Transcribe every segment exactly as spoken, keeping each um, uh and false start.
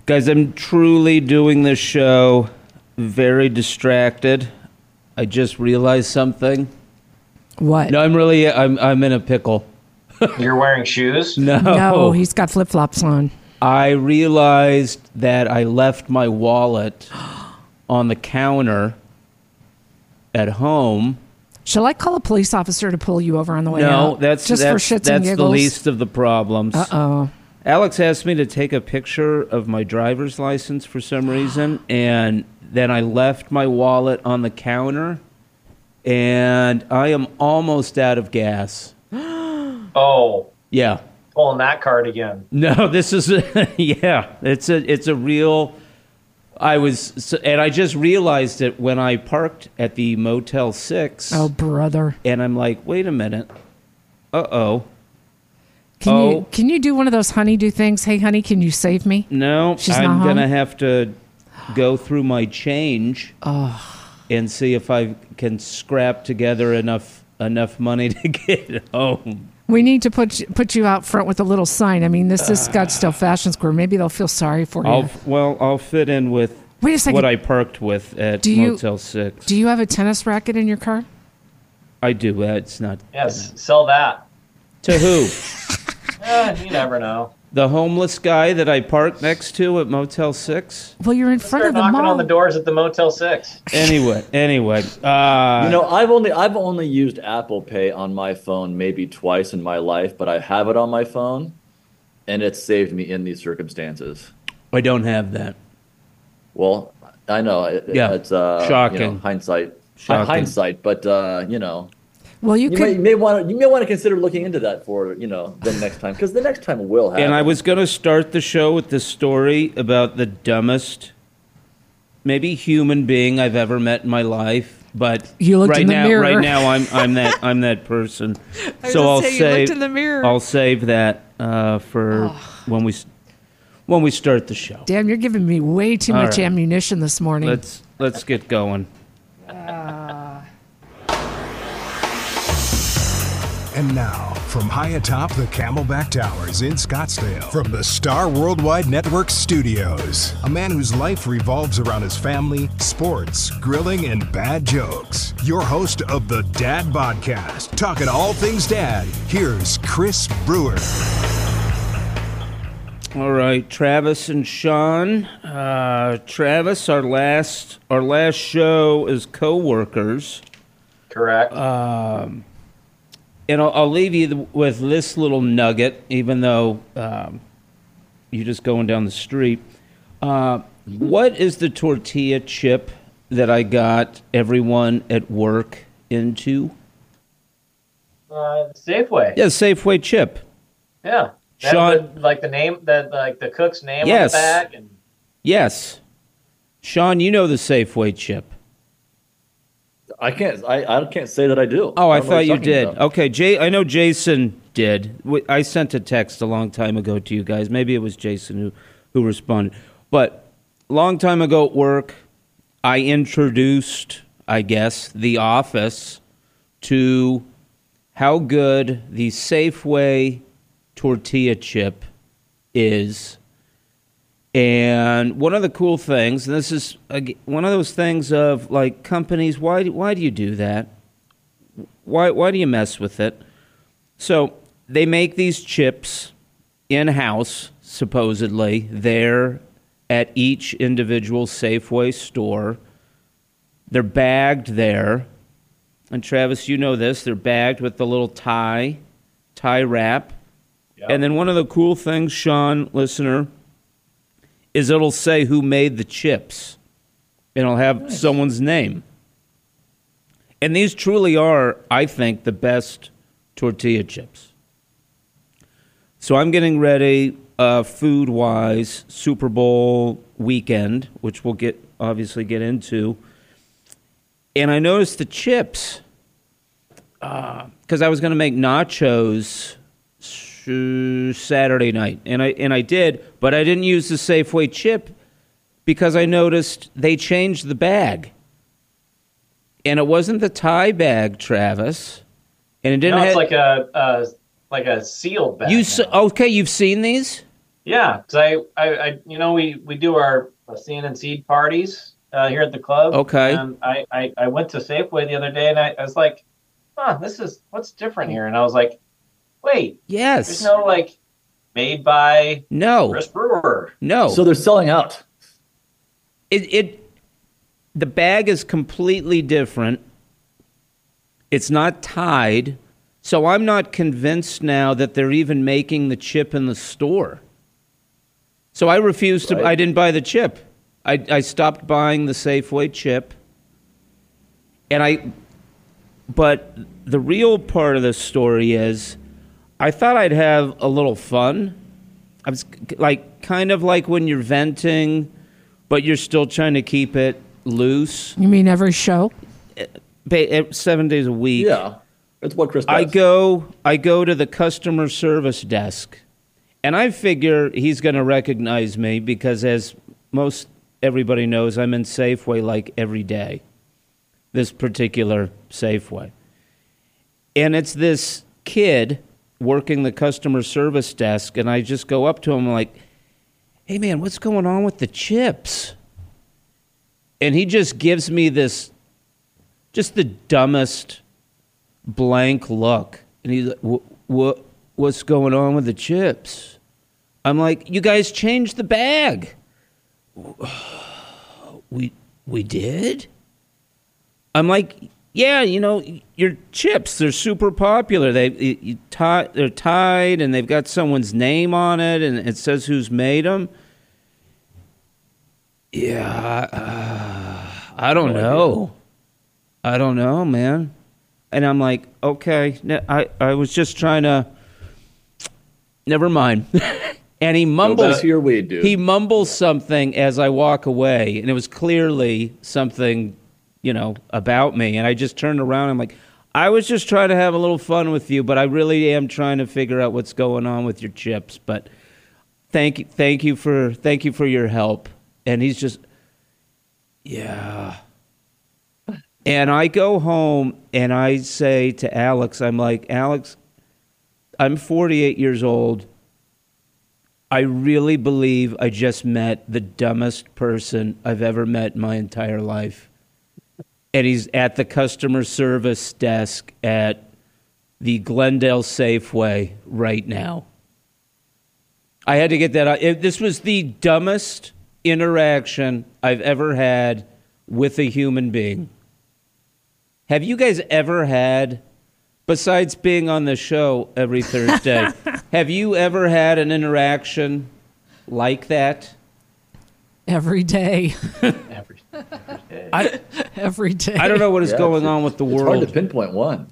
Guys, I'm truly doing this show very distracted. I just realized something. What? No, I'm really, I'm, I'm in a pickle. You're wearing shoes? No. No, he's got flip-flops on. I realized that I left my wallet on the counter at home. Shall I call a police officer to pull you over on the way no, out? that's just that's, for shits that's and giggles? the least of the problems. Uh-oh. Alex asked me to take a picture of my driver's license for some reason, and then I left my wallet on the counter, and I am almost out of gas. Oh. Yeah. Pulling that card again. No, this is a, yeah, it's a it's a real I was and I just realized it when I parked at the Motel six. Oh, brother. And I'm like, "Wait a minute. Uh-oh. Can oh. you can you do one of those honeydew things? Hey, honey, can you save me? No, She's I'm not going to home? have to go through my change Oh. and see if I can scrap together enough enough money to get home. We need to put you, put you out front with a little sign. I mean, this is Scottsdale Fashion Square. Maybe they'll feel sorry for you. I'll well, I'll fit in with Wait a second. what I parked with at Do you- Motel six. Do you have a tennis racket in your car? I do. Uh, It's not. Yes, sell that. To who? Eh, you never know. The homeless guy that I parked next to at Motel six? Well, you're in front Start of the knocking mall. on the doors at the Motel six. Anyway, anyway. Uh, You know, I've only I've only used Apple Pay on my phone maybe twice in my life, but I have it on my phone, and it's saved me in these circumstances. I don't have that. Well, I know. It, Yeah. It's uh, Shocking. You know, hindsight. Shocking. Hindsight, but uh, you know. Well, you, You could. may, you may want to you may want to consider looking into that for you know the next time, because the next time will happen. And I was going to start the show with this story about the dumbest, maybe human being I've ever met in my life. But You looked right in the now, mirror. right now, I'm I'm that I'm that person. was so gonna I'll say, you save looked in the mirror. I'll save that uh, for when we s- when we start the show. Damn, you're giving me way too All much right. ammunition this morning. Let's let's get going. And now, from high atop the Camelback Towers in Scottsdale, from the Star Worldwide Network studios, a man whose life revolves around his family, sports, grilling, and bad jokes. Your host of the Dad Podcast, talking all things dad, here's Chris Brewer. All right, Travis and Sean. Uh, Travis, our last our last show as co-workers. Correct. Um, and I'll, I'll leave you th- with this little nugget, even though um, you're just going down the street. Uh, what is the tortilla chip that I got everyone at work into? uh, Safeway. Yeah, Safeway chip. Yeah. That Sean- the- like the name, that like the cook's name Yes. on the bag. And Yes. Sean, you know the Safeway chip. I can't I, I can't say that I do. Oh, I don't know what thought you're you talking did. about. Okay, Jay. I know Jason did. W- I sent a text a long time ago to you guys. Maybe it was Jason who, who responded. But a long time ago at work, I introduced, I guess, The Office to how good the Safeway tortilla chip is. And one of the cool things, and this is ag- one of those things of like companies, why do, why do you do that? Why why do you mess with it? So they make these chips in-house, supposedly, there at each individual Safeway store. They're bagged there. And Travis, you know this, they're bagged with the little tie, tie wrap. Yep. And then one of the cool things, Sean, listener, is it'll say who made the chips. And it'll have Nice. someone's name. And these truly are, I think, the best tortilla chips. So I'm getting ready, uh, food-wise, Super Bowl weekend, which we'll get obviously get into. And I noticed the chips, because I was going to make nachos s- Saturday night, and I and I did, but I didn't use the Safeway chip because I noticed they changed the bag, and it wasn't the Thai bag, Travis, and it didn't No, have it's like a, a like a sealed bag. you. now. s- Okay, you've seen these. Yeah, because I, I, I, you know, we we do our sand and seed parties uh, here at the club. Okay. And I, I, I went to Safeway the other day, and I, I was like, huh, this is what's different here. And I was like, wait, Yes. there's no like made by No. Chris Brewer. No. So they're selling out. It, it the bag is completely different. It's not tied. So I'm not convinced now that they're even making the chip in the store. So I refused to, Right. I didn't buy the chip. I, I stopped buying the Safeway chip. And I, but the real part of the story is I thought I'd have a little fun. I was like, kind of like when you're venting, but you're still trying to keep it loose. You mean every show? Ba- Seven days a week. Yeah. That's what Chris does. I go, I go to the customer service desk, and I figure he's going to recognize me because, as most everybody knows, I'm in Safeway like every day. This particular Safeway, and it's this kid working the customer service desk, and I just go up to him like, "Hey, man, what's going on with the chips?" And he just gives me this, just the dumbest blank look, and he's like, what, what, what's going on with the chips? I'm like, you guys changed the bag. We we did? I'm like, yeah, you know, your chips, they're super popular. They you, you tie, they're tied, and they've got someone's name on it, and it says who's made them. Yeah, uh, I don't No know. idea. I don't know, man. And I'm like, okay, ne- I, I was just trying to, never mind. And he Go mumbles, back to your weed, dude. he mumbles something as I walk away, and it was clearly something, you know, about me. And I just turned around, and I'm like, I was just trying to have a little fun with you, but I really am trying to figure out what's going on with your chips. But thank you, thank you for, thank you for your help. And he's just, yeah. And I go home and I say to Alex, I'm like, Alex, I'm forty-eight years old. I really believe I just met the dumbest person I've ever met in my entire life. And he's at the customer service desk at the Glendale Safeway right now. I had to get that out. It- This was the dumbest interaction I've ever had with a human being. Have you guys ever had, besides being on the show every Thursday, have you ever had an interaction like that? Every day. Every, every day. I, Every day. I don't know what is Yeah, going it's- on with the It's world. hard to pinpoint one.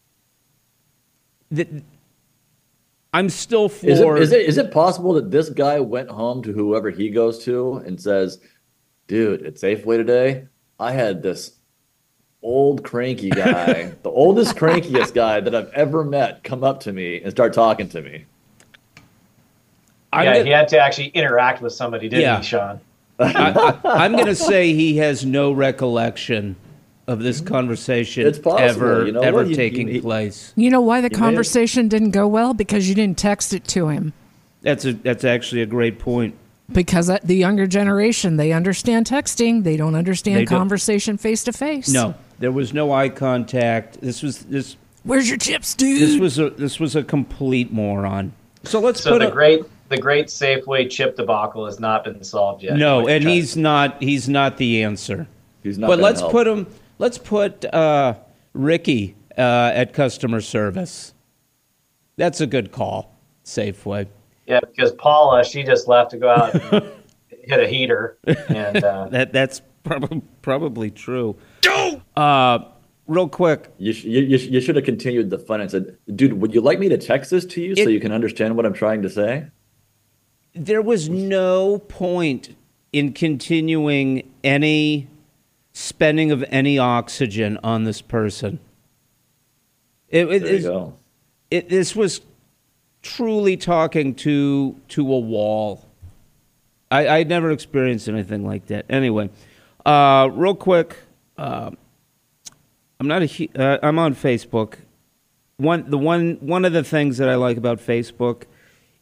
The- I'm still for. Is it, is it is it possible that this guy went home to whoever he goes to and says, dude, at Safeway today, I had this old cranky guy, the oldest, crankiest guy that I've ever met, come up to me and start talking to me. I'm yeah, gonna- he had to actually interact with somebody, didn't Yeah. he, Sean? I, I, I'm going to say he has no recollection of this conversation It's possible, ever you know ever what? You- taking you- place. You know why the You may have- conversation didn't go well? Because you didn't text it to him. That's a that's actually a great point. Because that- the younger generation, they understand texting. They don't understand They don't. conversation face to face. No, there was no eye contact. This was this Where's your chips, dude? this was a this was a complete moron. So let's So put the a, great the great Safeway chip debacle has not been solved yet. no, What you're and trying- he's not he's not the answer. He's not But gonna let's help. put him. Let's put uh, Ricky uh, at customer service. That's a good call. Safeway. Yeah, because Paula, she just left to go out and hit a heater, and uh, That that's probably probably true. Uh, real quick, You, sh- you, you, sh- you should have continued the fun and said, dude, would you like me to text this to you so It- you can understand what I'm trying to say? there was no point in continuing any spending of any oxygen on this person. It, it, There you is- go. it, this was truly talking to to a wall. I I never experienced anything like that. Anyway, uh, real quick, uh, I'm not a hu- uh, I'm on Facebook. One the one one of the things that I like about Facebook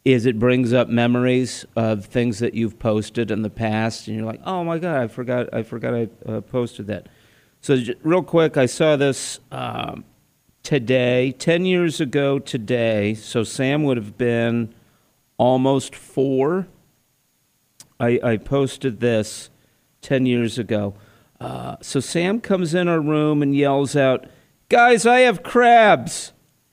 is it brings up memories of things that you've posted in the past, and you're like, oh my god, I forgot, I forgot I uh, posted that. So j- real quick, I saw this um, today, ten years ago today. So Sam would have been almost four. I, I posted this ten years ago. Uh, so Sam comes in our room and yells out, "Guys, I have crabs."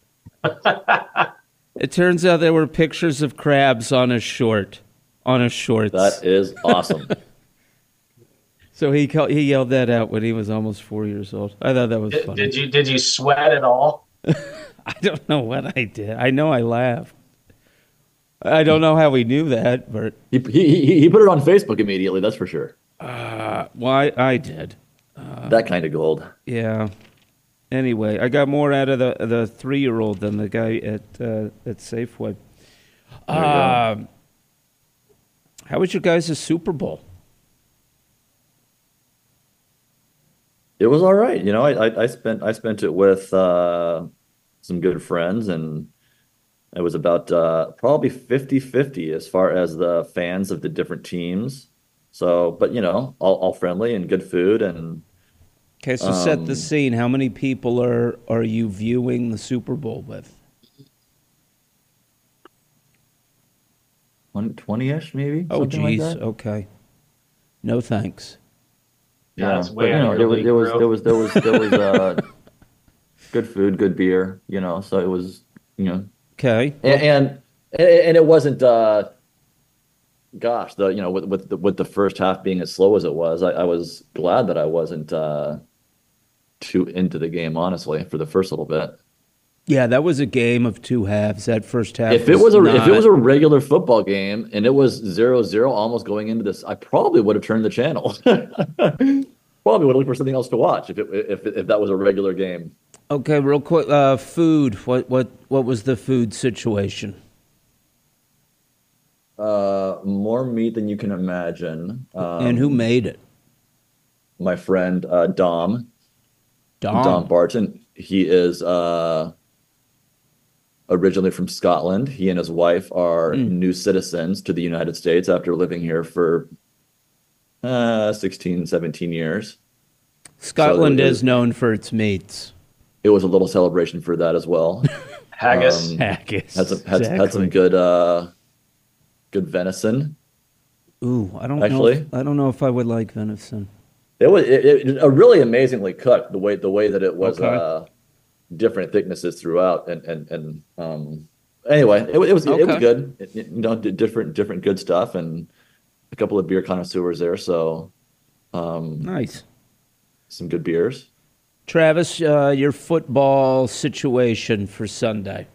It turns out there were pictures of crabs on his short, on his shorts. That is awesome. So he called, he yelled that out when he was almost four years old. I thought that was Did, funny. did you did you sweat at all? I don't know what I did. I know I laughed. I don't know how he knew that, but He, he, he put it on Facebook immediately, that's for sure. uh, why I did. That kind of gold. Yeah. Anyway, I got more out of the the three year old than the guy at uh, at Safeway. There you go. Uh, how was your guys' Super Bowl? It was all right. You know, I, I, I spent I spent it with uh, some good friends, and it was about uh, probably fifty-fifty as far as the fans of the different teams. So, but you know, all, all friendly and good food, and Okay, so set the Um, scene. How many people are are you viewing the Super Bowl with? twenty-ish maybe. Oh, something like geez. that. Okay. No thanks. Yeah, it's but, way you out know, of there your was league, there was bro. there was there was there was uh, good food, good beer. You know, so it was you know, Okay. and and, and it wasn't. Uh, gosh, the you know with with the, with the first half being as slow as it was, I, I was glad that I wasn't uh, too into the game, honestly, for the first little bit. Yeah, that was a game of two halves. That first half. If it was a if it not- was a regular football game and it was zero zero almost going into this, I probably would have turned the channel. Probably would have looked for something else to watch if it, if if that was a regular game. Okay, real quick. Uh, food. What what what was the food situation? Uh, more meat than you can imagine. Um, And who made it? my friend uh, Dom Dom. Dom Barton. He is uh, originally from Scotland. He and his wife are Mm. new citizens to the United States after living here for uh, sixteen, seventeen years. Scotland So it is known for its meats. It was a little celebration for that as well. Haggis. Um, Haggis. Had some had, had some exactly. good uh, good venison. Ooh, I don't know. Actually- If, I don't know if I would like venison. It was it, it, uh, really amazingly cooked the way the way that it was Okay. uh, different thicknesses throughout and and and um, anyway it, wa- it was it was Okay. good. It- it, you know, did different different good stuff and a couple of beer connoisseurs there, so um, Nice. some good beers. Travis, uh, your football situation for Sunday.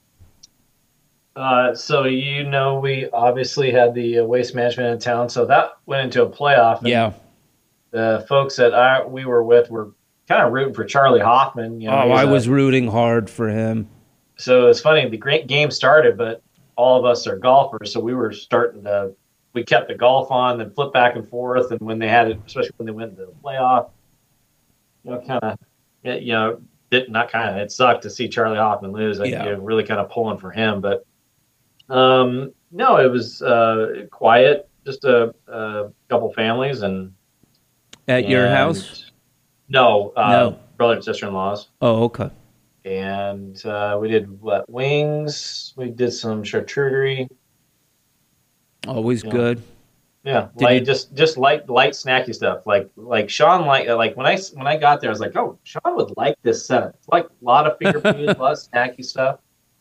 Uh, so you know, we obviously had the uh, waste management in town, so that went into a playoff. And Yeah. the folks that I we were with were kind of rooting for Charlie Hoffman. You know, Oh, he's I a- was rooting hard for him. So it's funny. The great game started, but all of us are golfers, so we were starting to. We kept the golf on, then flip back and forth, and when they had it, especially when they went to the playoff, you know, kind of, you know, did not kind of. It sucked to see Charlie Hoffman lose. I Yeah. you know, really kind of pulling for him, but um, no, it was uh, quiet. Just a, a couple families and At your and- house? No, uh, No. brother and sister in laws. Oh, okay. And uh, we did what wings. We did some charcuterie. Always Yeah. good. Yeah, Did like you- just just light light snacky stuff. Like like Sean like like when I when I got there, I was like, oh, Sean would like this setup. It's like a lot of finger food, a lot of snacky stuff.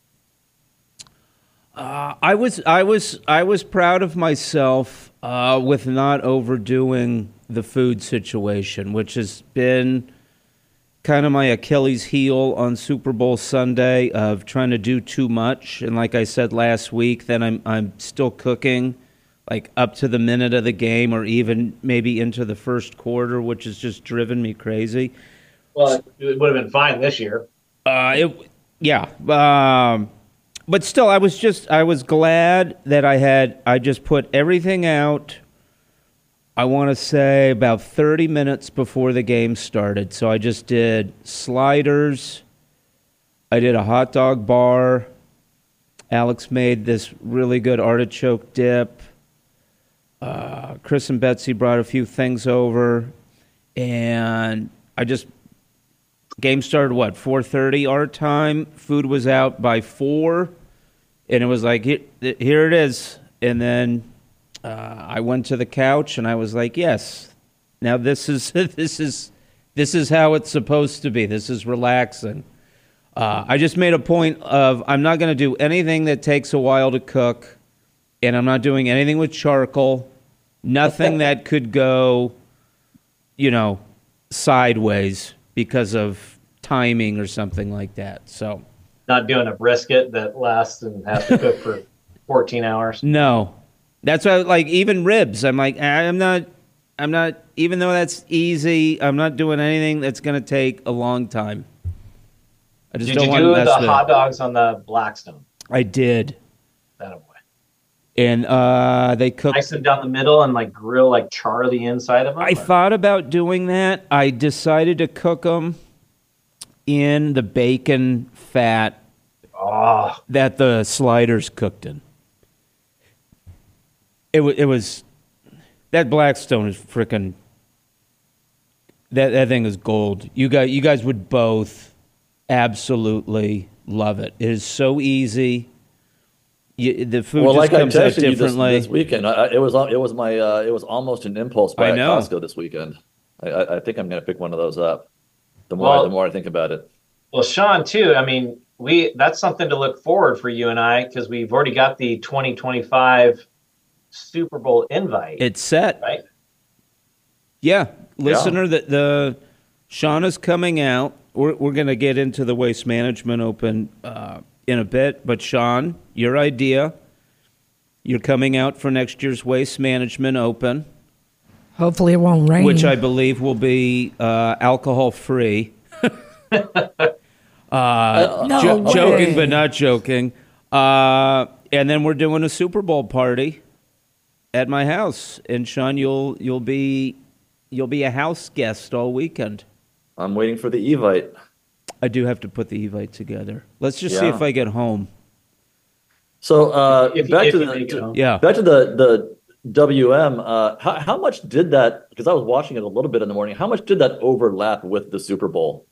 Uh, I was I was I was proud of myself uh, with not overdoing the food situation, which has been kind of my Achilles heel on Super Bowl Sunday of trying to do too much. And like I said last week, then I'm I'm still cooking like up to the minute of the game or even maybe into the first quarter, which has just driven me crazy. Well, it would have been fine this year. Uh, it, yeah. Um, but still, I was just, I was glad that I had, I just put everything out, I want to say about thirty minutes before the game started. So I just did sliders, I did a hot dog bar, Alex made this really good artichoke dip. Uh, Chris and Betsy brought a few things over, and I just game started what four thirty our time. Food was out by four, and it was like here, here it is. And then uh, I went to the couch, and I was like, yes, now this is this is this is how it's supposed to be. This is relaxing. Uh, I just made a point of I'm not going to do anything that takes a while to cook, and I'm not doing anything with charcoal. Nothing that could go, you know, sideways because of timing or something like that. So, not doing a brisket that lasts and has to cook for fourteen hours. No, that's why. Like even ribs, I'm like I'm not. I'm not. Even though that's easy, I'm not doing anything that's going to take a long time. I just Did don't you want do to mess the with hot it. dogs on the Blackstone? I did, That a boy. and uh, they cooked. Slice them down the middle and like grill, like char the inside of them. I or- thought about doing that. I decided to cook them in the bacon fat Oh, that the sliders cooked in. It was. It was. That Blackstone is freaking. That that thing is gold. You guys, you guys would both absolutely love it. It is so easy. You, the food Well, just like I comes out texted you this, differently. this weekend, I, it was it was my uh, it was almost an impulse buy I at know. Costco this weekend. I, I, I think I'm going to pick one of those up. The more Well- the more I think about it. well, Sean, too. I mean, we that's something to look forward for you and I because we've already got the twenty twenty-five Super Bowl invite, It's set. right? Yeah, listener, the, the Shauna's coming out. We're we're going to get into the Waste Management Open uh, in a bit, but Sean, your idea, you're coming out for next year's Waste Management Open, Hopefully it won't rain. which I believe will be uh, alcohol free. uh, No jo- way. joking, but not joking. Uh, and then we're doing a Super Bowl party at my house, and Sean, you'll you'll be you'll be a house guest all weekend. I'm waiting for the Evite. I do have to put the Evite together. Let's just see Yeah. if I get home. So uh, If- back if to you the make it to- home. Yeah. back to the the W M. Uh, how how much did that? Because I was watching it a little bit in the morning. How much did that overlap with the Super Bowl?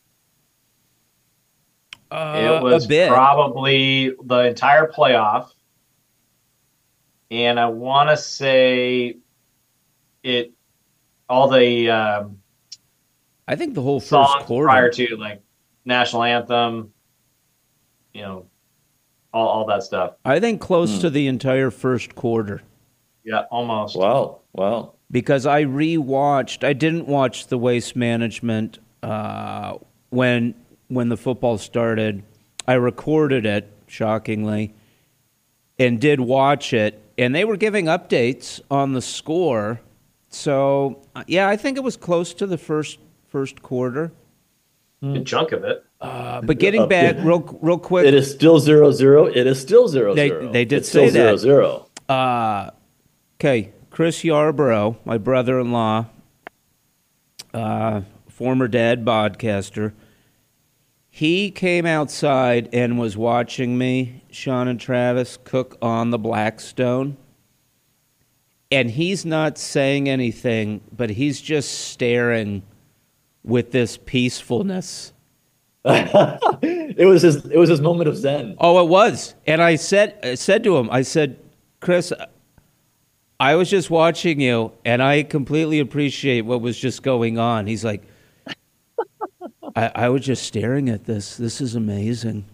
Uh, It was a bit. probably the entire playoff. And I want to say it, all the um, I think the whole first songs quarter. prior to, like national anthem, you know, all, all that stuff. I think close Hmm. to the entire first quarter. Yeah, almost. Wow, wow. Because I rewatched. I didn't watch the Waste Management uh, when when the football started. I recorded it, shockingly, and did watch it. And they were giving updates on the score. So uh, yeah, I think it was close to the first first quarter. Good chunk of it. Uh, but getting Uh, back it- real real quick. It is still zero zero. It is still zero They- zero. they did it's still say zero that. zero. Uh, okay, Chris Yarborough, my brother-in-law, uh, former dad podcaster, he came outside and was watching me, Sean and Travis, cook on the Blackstone. And he's not saying anything, but he's just staring with this peacefulness. It was his. It was his moment of zen. Oh, it was. And I said I said to him, I said, Chris, I was just watching you, and I completely appreciate what was just going on. He's like, I, I was just staring at this. This is amazing.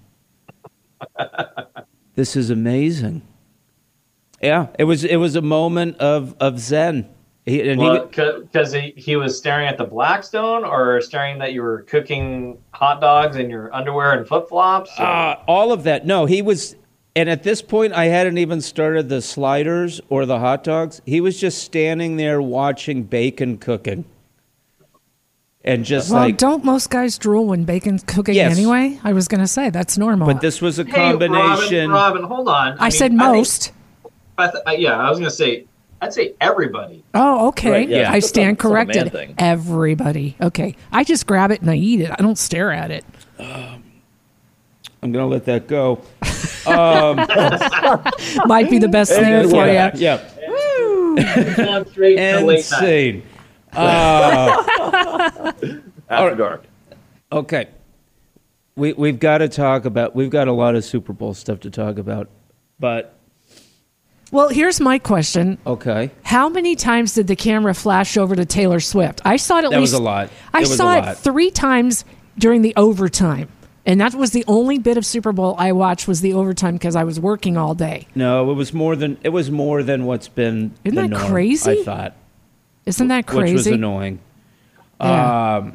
This is amazing. Yeah, it was. It was a moment of of zen. He, and he, Because he, he was staring at the Blackstone or staring that you were cooking hot dogs in your underwear and flip flops? Uh, all of that. No, he was, and at this point, I hadn't even started the sliders or the hot dogs. He was just standing there watching bacon cooking, and just well, like. don't most guys drool when bacon's cooking Yes. anyway? I was going to say that's normal. But this was a Hey, combination. Robin, Robin, hold on. I, mean, said think- most. I th- uh, yeah, I was going to say, I'd say everybody. Oh, okay. Right, yeah. I That's stand not- that's not a man corrected. thing. Everybody. Okay. I just grab it and I eat it. I don't stare at it. I'm going to let that go. Um, Might be the best thing And for yeah, you. yeah. Going straight to late night. Insane. Uh, After dark. okay. We, we've got to talk about, we've got a lot of Super Bowl stuff to talk about, but Well, here's my question. okay. How many times did the camera flash over to Taylor Swift? I saw it at That least. was a lot. I It was a saw lot. it three times during the overtime. And that was the only bit of Super Bowl I watched was the overtime because I was working all day. No, it was more than, it was more than what's been Isn't the that norm, crazy? I thought. Isn't that crazy? Which was annoying. Yeah. Um,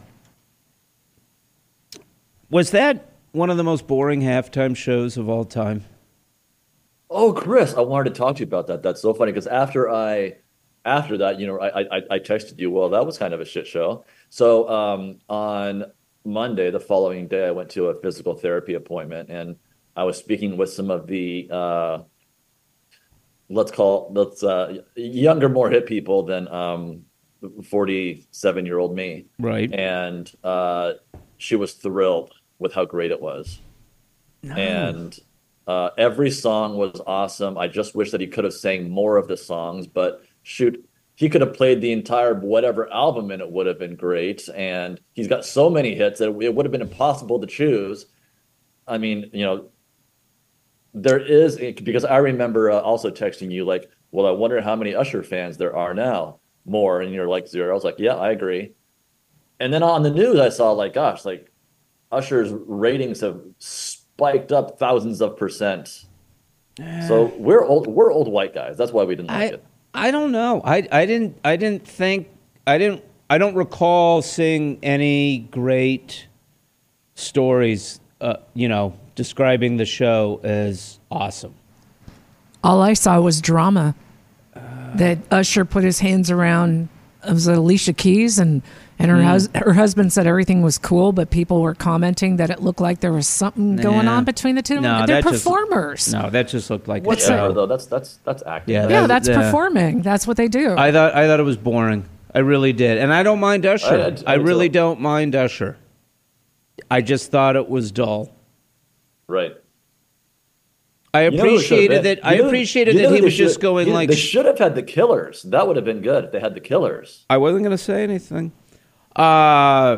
was that one of the most boring halftime shows of all time? Oh, Chris, I wanted to talk to you about that. That's so funny because after I, after that, you know, I, I I texted you. Well, that was kind of a shit show. So um, on Monday, the following day, I went to a physical therapy appointment, and I was speaking with some of the uh, let's call let's uh, younger, more hip people than um, forty-seven year old me, Right. and uh, she was thrilled with how great it was, and. Uh, every song was awesome. I just wish that he could have sang more of the songs, but shoot, he could have played the entire whatever album and it would have been great. And he's got so many hits that it would have been impossible to choose. I mean, you know, there is, because I remember uh, also texting you like, well, I wonder how many Usher fans there are now. More. And you're like zero. I was like, yeah, I agree. And then on the news, I saw like, gosh, like Usher's ratings have spiked up thousands of percent. So we're old we're old white guys. That's why we didn't like I it. I don't know. I I didn't I didn't think I didn't I don't recall seeing any great stories uh, you know, describing the show as awesome. All I saw was drama. That Usher put his hands around it was Alicia Keys and and her hus- her husband said everything was cool, but people were commenting that it looked like there was something going Nah. on between the two. of No, them. They're that just- performers. No, that just looked like a What's show. Whatever though, that's that's that's acting. Yeah, right? yeah, that- that's yeah. performing. That's what they do. I thought I thought it was boring. I really did. And I don't mind Usher. I- I- I, I really too. don't mind Usher. I just thought it was dull. Right. I You know who it should have appreciated been? that I You know- appreciated you know that who he they was just should- going you- like they should have had the Killers. That would have been good if they had the Killers. I wasn't going to say anything. Uh,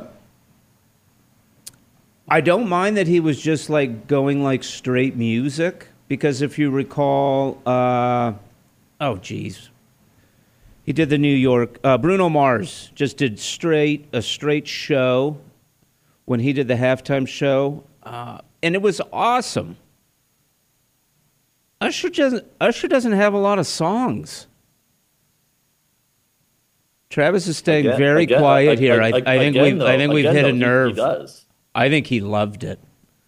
I don't mind that he was just like going like straight music because if you recall, uh, oh geez, he did the New York. Uh, Bruno Mars just did straight a straight show when he did the halftime show, uh, and it was awesome. Usher doesn't. Usher doesn't have a lot of songs. Travis is staying Again- very again- quiet ag- here. I, ag- I think again, we've. I though- think we've again, hit though, a he- nerve. He does. I think he loved it.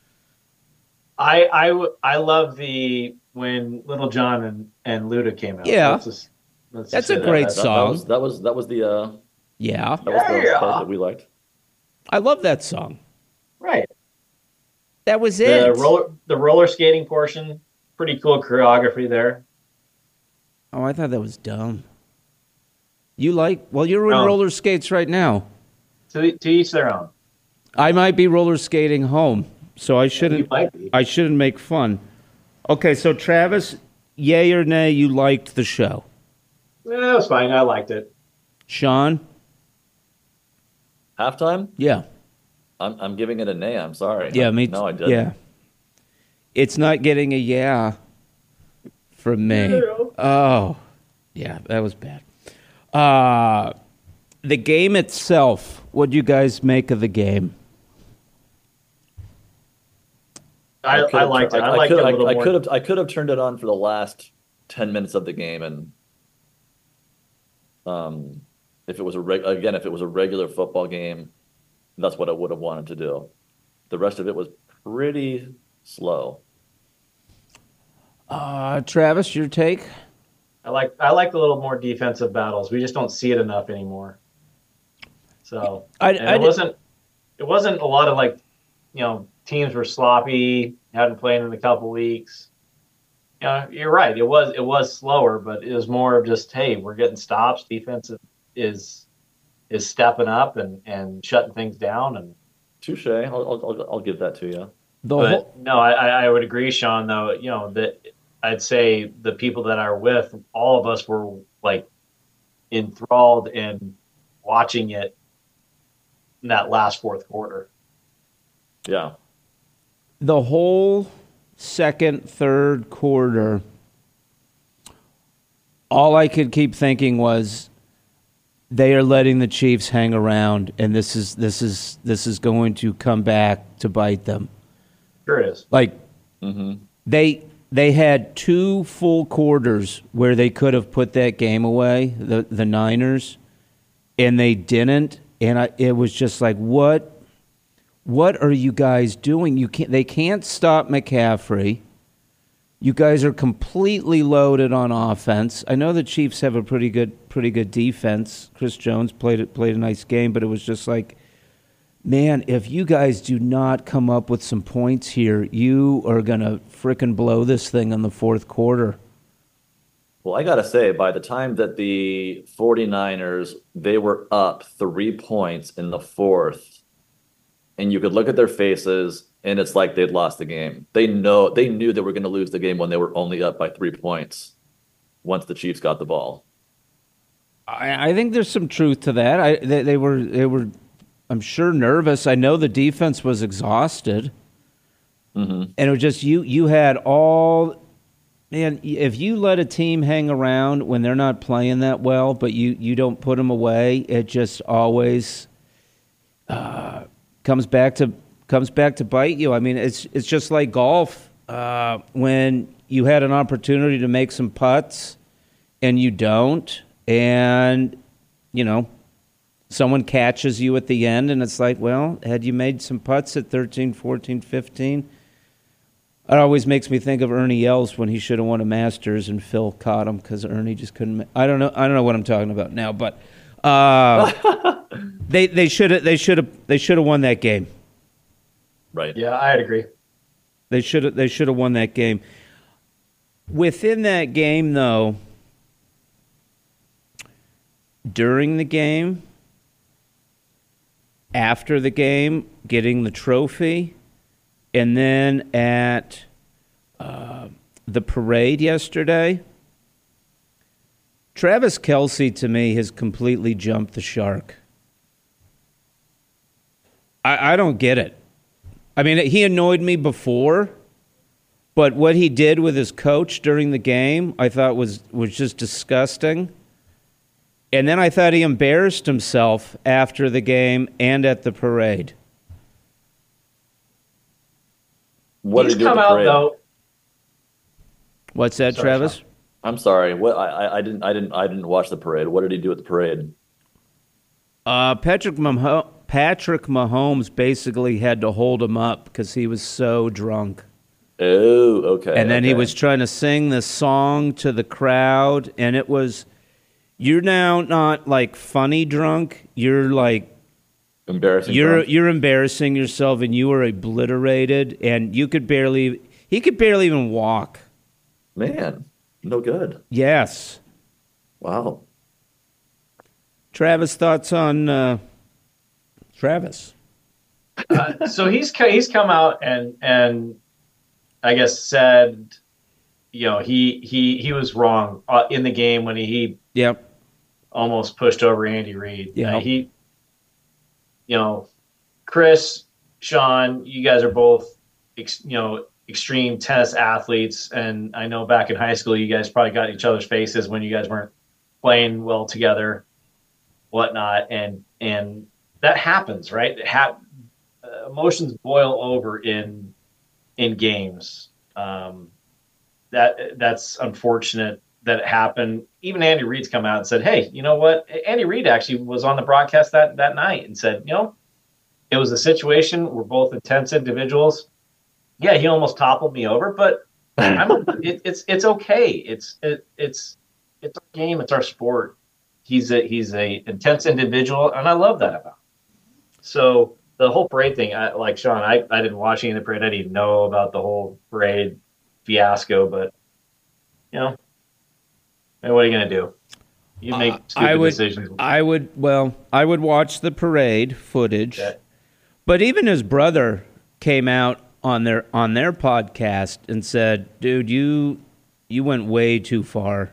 I I w- I love the when Little John and, and Luda came out. Yeah. Let's just- let's That's just a say great that. That, that song. was that was that was the uh, Yeah, that was the Yeah. part that we liked. I love that song. Right. That was The it. roller the roller skating portion, pretty cool choreography there. Oh, I thought that was dumb. You like? Well, you're in No. roller skates right now. To to each their own. I might be roller skating home, so I You shouldn't. might be. I shouldn't make fun. Okay, so Travis, yay or nay, you liked the show. Yeah, it was fine. I liked it. Sean, Halftime? yeah, I'm I'm giving it a nay. I'm sorry. yeah, me. No, I didn't. Yeah, it's not getting a yeah from me. Oh, yeah, that was bad. Uh, the game itself. What do you guys make of the game? I, could I have- liked it. I, I liked could, it a I, little I more. could have I could have turned it on for the last ten minutes of the game, and um, if it was a reg- again, if it was a regular football game, that's what I would have wanted to do. The rest of it was pretty slow. Uh, Travis, your take? I like I like a little more defensive battles. We just don't see it enough anymore. So I- and I it did- wasn't it wasn't a lot of like, you know, teams were sloppy, hadn't played in a couple weeks. You know, you're right. It was it was slower, but it was more of just, hey, we're getting stops. Defense is is stepping up and, and shutting things down. And Touche. I'll, I'll I'll I'll give that to you. The but whole, no, I, I would agree, Sean. Though you know that I'd say the people that are with all of us were like enthralled in watching it in that last fourth quarter. Yeah. the whole second, third quarter, all I could keep thinking was they are letting the Chiefs hang around, and this is this is this is going to come back to bite them. Sure it is. Like Mm-hmm. they they had two full quarters where they could have put that game away, the the Niners, and they didn't. And I, it was just like, what what are you guys doing? You can't. They can't stop McCaffrey. You guys are completely loaded on offense. I know the Chiefs have a pretty good, pretty good defense. Chris Jones played played a nice game, but it was just like, man, if you guys do not come up with some points here, you are gonna frickin' blow this thing in the fourth quarter. Well, I got to say, by the time that the 49ers, they were up three points in the fourth, and you could look at their faces, and it's like they'd lost the game. They know they knew they were going to lose the game when they were only up by three points once the Chiefs got the ball. I, I think there's some truth to that. I they, they were they were, I'm sure, nervous. I know the defense was exhausted, Mm-hmm. and it was just you. You had all. Man, if you let a team hang around when they're not playing that well, but you, you don't put them away, it just always uh, comes back to comes back to bite you. I mean, it's it's just like golf. Uh, when you had an opportunity to make some putts and you don't, and you know someone catches you at the end, and it's like, well, had you made some putts at thirteen, fourteen, fifteen? It always makes me think of Ernie Els when he should have won a Masters and Phil caught him because Ernie just couldn't. Ma- I don't know. I don't know what I'm talking about now, but uh, they they should have they should have they should have won that game. Right. Yeah, I'd agree. They should have they should have won that game. Within that game, though, during the game, after the game, getting the trophy. And then at uh, the parade yesterday, Travis Kelce, to me, has completely jumped the shark. I, I don't get it. I mean, he annoyed me before, but what he did with his coach during the game, I thought was, was just disgusting. And then I thought he embarrassed himself after the game and at the parade. What He's did he do at come the out parade? though. What's that, Sorry, Travis? Sean. I'm sorry. What I, I I didn't I didn't I didn't watch the parade. What did he do at the parade? Uh, Patrick Mahomes, Patrick Mahomes basically had to hold him up because he was so drunk. Oh, okay. And then he okay. was trying to sing this song to the crowd, and it was, you're now not like funny drunk, you're like, embarrassing. you're drunk. you're embarrassing yourself, and you were obliterated, and you could barely, he could barely even walk. Man, no good. Yes. Wow. Travis, thoughts on uh, Travis? Uh, so he's co- he's come out and and I guess said, you know, he he he was wrong uh, in the game when he, he Yep. almost pushed over Andy Reid. Yeah. Uh, he, you know, Chris, Sean, you guys are both, ex, you know, extreme tennis athletes, and I know back in high school you guys probably got in each other's faces when you guys weren't playing well together, whatnot, and and that happens, right? It ha- uh, emotions boil over in in games. Um, that that's unfortunate that it happened. Even Andy Reid's come out and said, "Hey, you know what? Andy Reid actually was on the broadcast that that night and said, you know, it was a situation. We're both intense individuals. Yeah, he almost toppled me over, but I'm, it, it's it's okay. It's it, it's it's our game. It's our sport. He's a he's a intense individual, and I love that about him. So the whole parade thing, I, like Sean, I, I didn't watch any of the parade. I didn't even know about the whole parade fiasco, but you know, and what are you gonna do? You make Uh, stupid I would, decisions. I would, well, I would watch the parade footage, Okay. but even his brother came out on their on their podcast and said, "Dude, you you went way too far."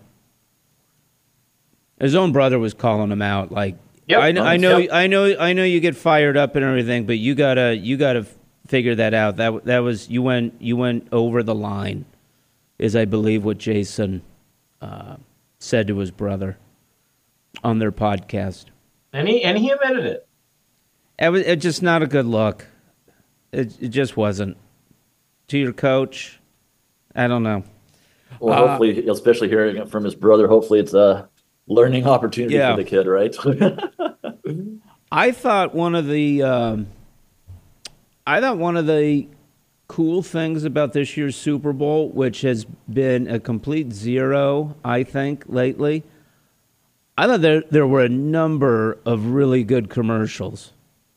His own brother was calling him out, like, Yep. I, I know, Yep. I know, I know you get fired up and everything, but you gotta, you gotta figure that out. That that was you went, you went over the line, is I believe what Jason uh, said to his brother on their podcast. And he and he admitted it. It was it just not a good look. It it just wasn't. To your coach, I don't know. Well, Uh, hopefully, especially hearing it from his brother, hopefully it's a learning opportunity Yeah. for the kid, right? I thought one of the, um, I thought one of the cool things about this year's Super Bowl, which has been a complete zero, I think, lately. I thought there there were a number of really good commercials,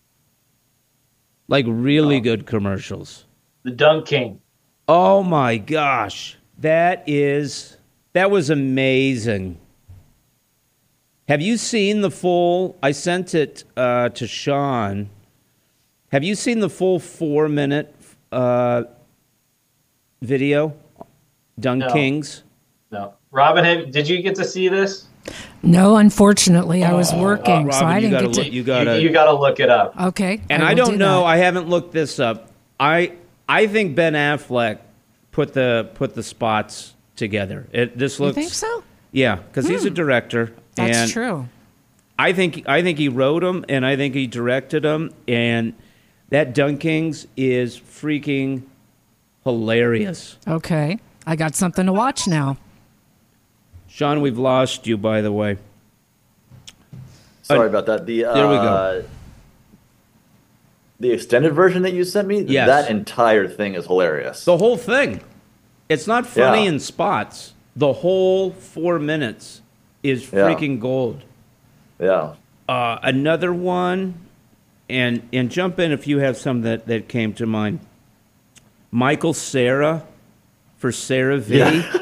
like really Oh. good commercials. The Dunk King. Oh my gosh, that is that was amazing. Have you seen the full? I sent it uh, to Sean. Have you seen the full four minute uh, video? Dunk No. Kings. No, Robin, have, did you get to see this? No, unfortunately, I was working, so Robin, I you didn't gotta get look, to. you You, gotta. you got to look it up. Okay, and I, will don't do know. that. I haven't looked this up. I I think Ben Affleck put the put the spots together. It this You looks. think so? Yeah, because he's a director. That's and true. I think I think he wrote them, and I think he directed them, and that Dunkings is freaking hilarious. Okay, I got something to watch now. Sean, we've lost you, by the way. Sorry about that. The uh, There we go. The extended version that you sent me, Yes. that entire thing is hilarious. The whole thing. It's not funny Yeah. in spots. The whole four minutes is Yeah. freaking gold. yeah. Uh, another one, and and jump in if you have some that, that came to mind. Michael Cera for Sarah V. Yeah.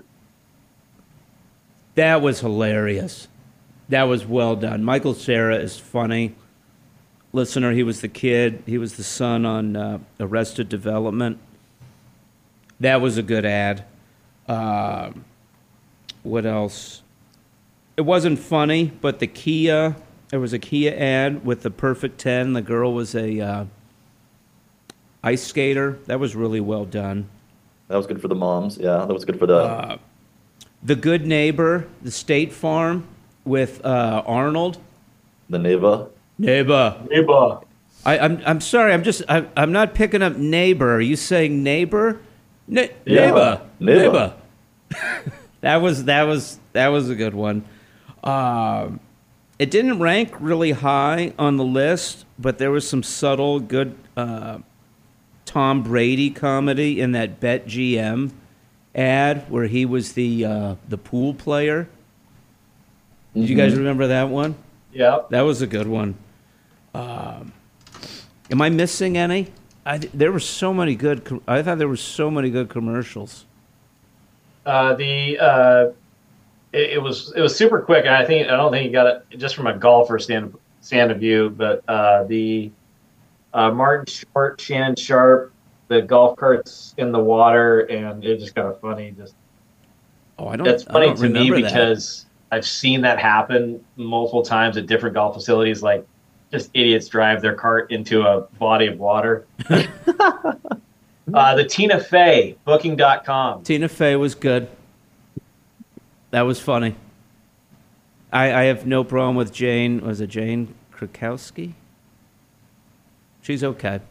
That was hilarious. That was well done. Michael Cera is funny. Listener, he was the kid. He was the son on uh, Arrested Development. That was a good ad. Uh, what else? It wasn't funny, but the Kia, there was a Kia ad with the Perfect ten. The girl was a uh, ice skater. That was really well done. That was good for the moms. Yeah, that was good for the. Uh, The Good Neighbor, the State Farm with uh, Arnold. the Neva. Neighbor. Neighbor. I, I'm I'm sorry. I'm just I, I'm not picking up neighbor. Are you saying neighbor? Ne- Yeah, neighbor. neighbor. that was that was that was a good one. Um, it didn't rank really high on the list, but there was some subtle good uh, Tom Brady comedy in that BetGM ad where he was the uh, the pool player. Did you guys remember that one? Yeah. That was a good one. Um, am I missing any? I, there were so many good. com- I thought there were so many good commercials. Uh, the uh, it, it was it was super quick, and I think I don't think you got it just from a golfer stand stand of view, but uh, the uh, Martin Short, Shannon Sharp, the golf carts in the water, and it's just kind of funny. Just Oh, I don't. that's I funny don't to me remember that. because I've seen that happen multiple times at different golf facilities. Like, just idiots drive their cart into a body of water. uh, the Tina Fey, booking dot com. Tina Fey was good. That was funny. I, I have no problem with Jane. Was it Jane Krakowski? She's okay.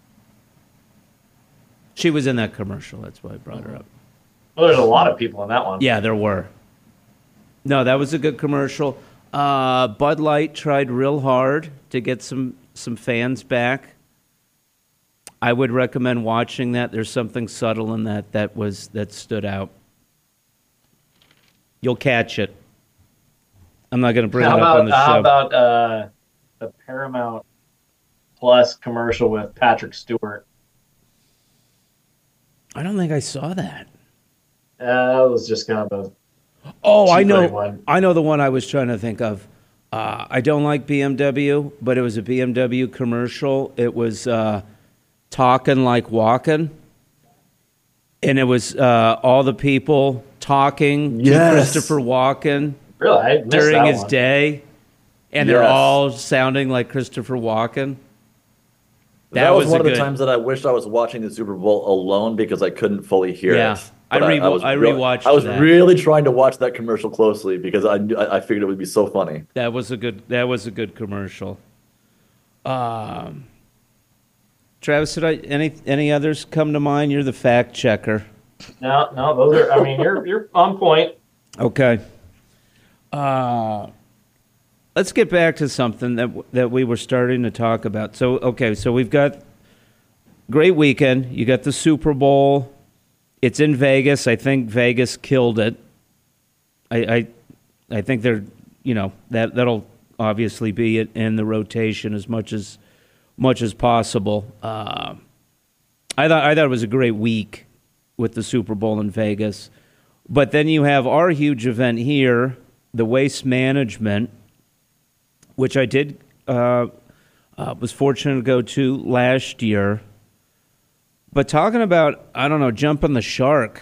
She was in that commercial. That's why I brought her up. Well, there's a lot of people in that one. Yeah, there were. No, that was a good commercial. Uh, Bud Light tried real hard to get some, some fans back. I would recommend watching that. There's something subtle in that that was that stood out. You'll catch it. I'm not going to bring How it up about on the how show. about uh, the Paramount Plus commercial with Patrick Stewart? I don't think I saw that. Uh, that was just kind of a Oh, I cheap know. rate one. I know the one I was trying to think of. Uh, I don't like B M W, but it was a B M W commercial. It was uh, Talking Like Walking, and it was uh, all the people talking Yes. to Christopher Walken Really, I missed during that his one. day, and they're Yes. all sounding like Christopher Walken. That, That was, was one a of the good- times that I wished I was watching the Super Bowl alone because I couldn't fully hear Yeah. it. I But re- was I real- rewatched I was that. really trying to watch that commercial closely because I knew- I I figured it would be so funny. That was a good. That was a good commercial. Um, Travis, did I any any others come to mind? You're the fact checker. No, no, those are. I mean, you're you're on point. Okay. Uh, let's get back to something that that we were starting to talk about. So, okay, so we've got great weekend. You got the Super Bowl. It's in Vegas. I think Vegas killed it. I I, I think they're, you know, that that'll obviously be it in the rotation as much as much as possible. Uh, I thought I thought it was a great week with the Super Bowl in Vegas. But then you have our huge event here, the Waste Management, which I did uh, uh, was fortunate to go to last year. But talking about, I don't know, jumping the shark,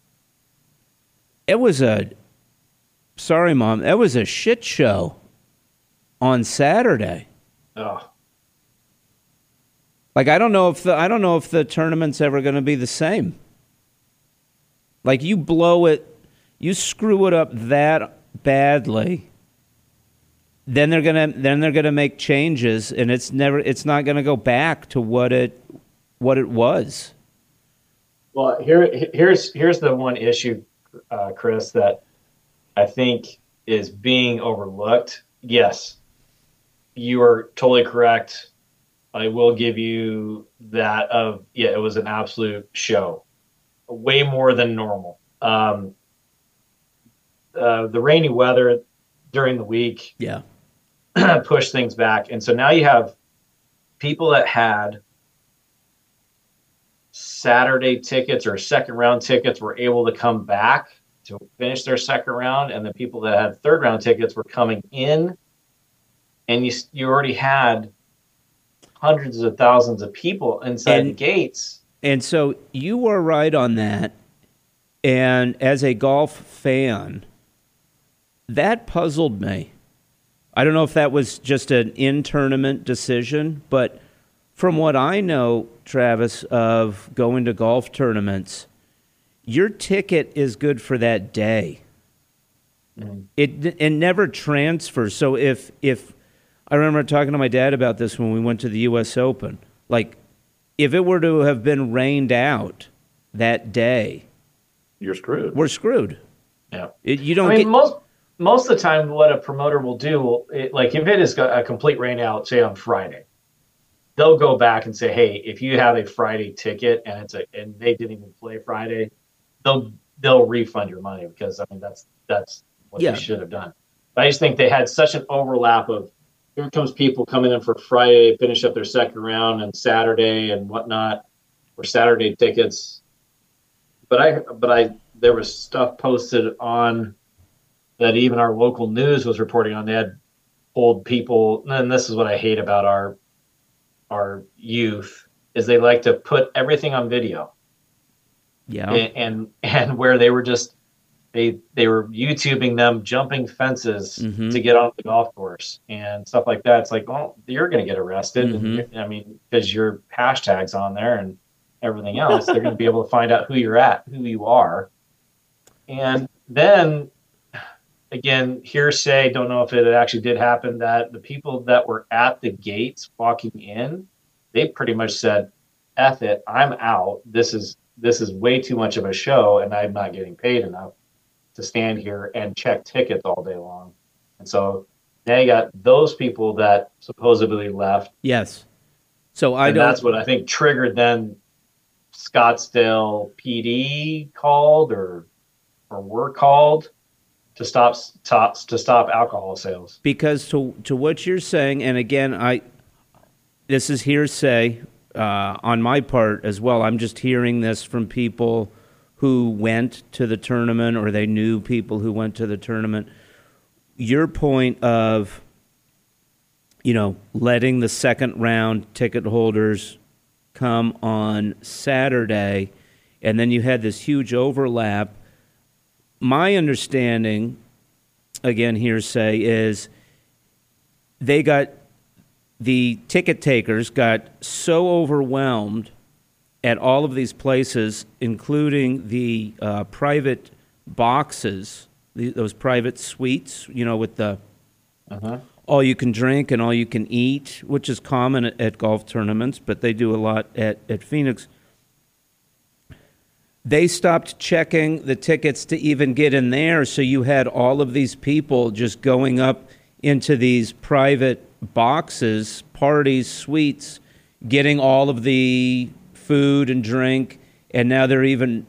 it was a, sorry, Mom, it was a shit show on Saturday. Oh, Like, I don't know if the I don't know if the tournament's ever going to be the same. Like, you blow it, you screw it up that badly, then they're gonna then they're gonna make changes, and it's never it's not gonna go back to what it what it was. well, here here's here's the one issue, uh, Chris, that I think is being overlooked. Yes, you are totally correct. I will give you that. Of yeah, it was an absolute show, way more than normal. Um, uh, the rainy weather during the week Yeah. pushed things back, and so now you have people that had Saturday tickets or second round tickets were able to come back to finish their second round, and the people that had third round tickets were coming in, and you you already had hundreds of thousands of people inside And- the gates. And so you were right on that. And as a golf fan, that puzzled me. I don't know if that was just an in-tournament decision, but from what I know, Travis, of going to golf tournaments, your ticket is good for that day. Mm-hmm. It it never transfers. So if if I remember talking to my dad about this when we went to the U S Open, like if it were to have been rained out that day, You're screwed. we're screwed. Yeah. It, you don't I mean, get most most of the time, what a promoter will do, will, it, like if it is a complete rain out, say on Friday, they'll go back and say, "Hey, if you have a Friday ticket and it's a and they didn't even play Friday, they'll they'll refund your money because I mean that's that's what Yeah. they should have done." But I just think they had such an overlap of here comes people coming in for Friday, finish up their second round, and Saturday and whatnot, or Saturday tickets. But I but I there was stuff posted on that even our local news was reporting on. They had pulled people, and this is what I hate about our our youth, is they like to put everything on video. yeah. and, and and where they were just they they were YouTubing them jumping fences Mhm. to get on the golf course and stuff like that. It's like, well, you're going to get arrested. Mhm. And, I mean, because your hashtags on there and everything else, they're going to be able to find out who you're at, who you are. And then again, hearsay, don't know if it actually did happen, that the people that were at the gates walking in, they pretty much said, F it, I'm out. This is this is way too much of a show, and I'm not getting paid enough to stand here and check tickets all day long. And so now you got those people that supposedly left. Yes. So I and don't. that's what I think triggered then Scottsdale P D called or or were called to stop stop to stop alcohol sales. Because to to what you're saying, and again, I this is hearsay uh, on my part as well. I'm just hearing this from people who went to the tournament or they knew people who went to the tournament. Your point of, you know, letting the second round ticket holders come on Saturday, and then you had this huge overlap. My understanding, again, hearsay, is they got, the ticket takers got so overwhelmed at all of these places, including the uh, private boxes, the, those private suites, you know, with the Uh-huh. all you can drink and all you can eat, which is common at, at golf tournaments, but they do a lot at, at Phoenix. They stopped checking the tickets to even get in there, so you had all of these people just going up into these private boxes, parties, suites, getting all of the food and drink, and now they're even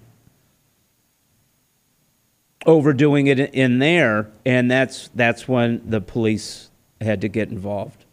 overdoing it in there, and that's that's when the police had to get involved.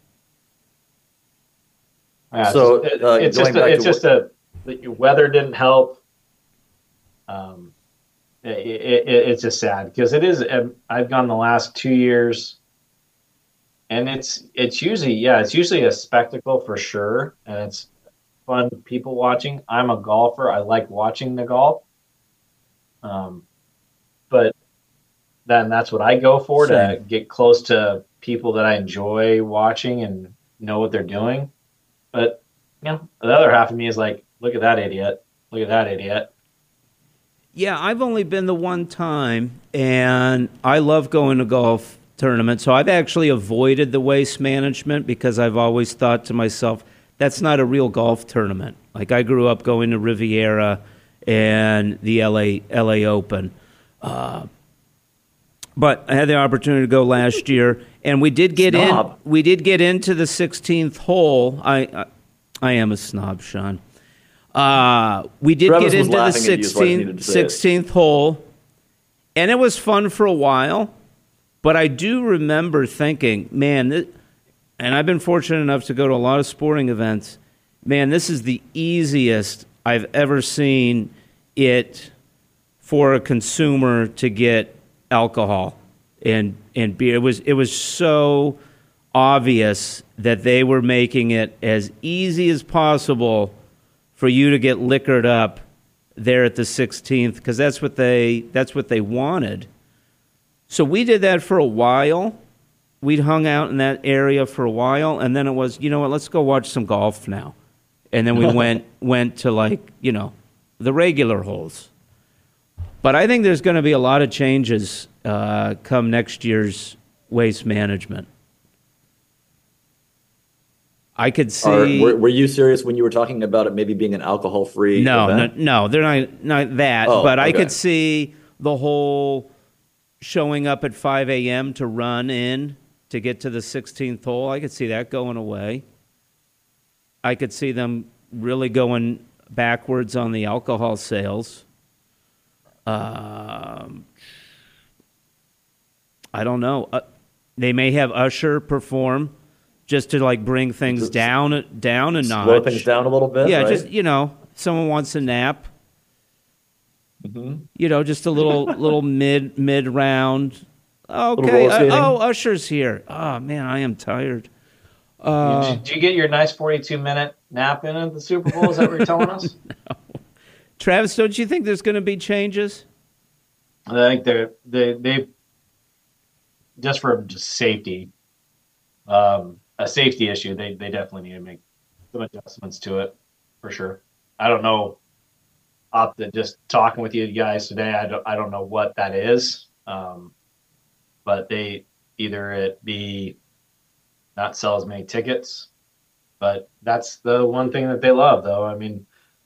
Yeah, So, it's just, uh, it, it's going just, a, back it's to just a, the weather didn't help. Um, it, it, it's just sad because it is. um, I've gone the last two years, and it's it's usually yeah, it's usually a spectacle for sure, and it's fun people watching. I'm a golfer. I like watching the golf. Um, but then that's what I go for to Same. get close to people that I enjoy watching and know what they're doing. But you know, the other half of me is like, look at that idiot. Look at that idiot. Yeah, I've only been the one time, and I love going to golf tournaments. So I've actually avoided the Waste Management because I've always thought to myself, that's not a real golf tournament. Like I grew up going to Riviera and the L A L A Open. Uh, but I had the opportunity to go last year, and we did get Snob. in. We did get into the sixteenth hole. I, I, I am a snob, Sean. Uh, we did Travis get was into the laughing at you, so I just needed to say it. sixteenth hole, and it was fun for a while. But I do remember thinking, man, this, and I've been fortunate enough to go to a lot of sporting events. Man, this is the easiest I've ever seen it for a consumer to get alcohol and and beer. It was it was so obvious that they were making it as easy as possible for you to get liquored up there at the sixteenth, because that's what they that's what they wanted. So we did that for a while. We'd hung out in that area for a while, and then it was, you know what, let's go watch some golf now. And then we went went to, like, you know, the regular holes. But I think there's going to be a lot of changes uh, come next year's Waste Management. I could see. Are, were, were you serious when you were talking about it maybe being an alcohol-free no, no, event? no, they're not not that. Oh, but I okay. could see the whole showing up at five a.m. to run in to get to the sixteenth hole. I could see that going away. I could see them really going backwards on the alcohol sales. Um, I don't know. Uh, they may have Usher perform just to, like, bring things Just down down a Slow notch. things down a little bit, Yeah, right? just, you know, someone wants a nap. Mhm. You know, just a little little mid mid round. Okay. roller Uh, skating. oh, Usher's here. Oh man, I am tired. Uh, did, did you get your nice forty-two minute nap in at the Super Bowl? Is that what you're telling us? Travis, don't you think there's going to be changes? I think they're they they just for just safety, um, a safety issue. They they definitely need to make some adjustments to it for sure. I don't know. After just talking with you guys today, I don't I don't know what that is, um, but they either it be not sell as many tickets, but that's the one thing that they love, though. I mean,